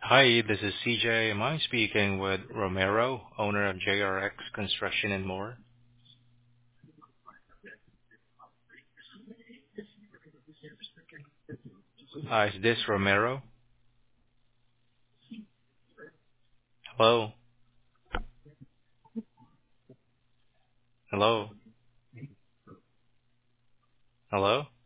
Hi, this is CJ. Am I speaking with Romero, owner of JRX Construction and More? Is this Romero? Hello? Hello? Hello?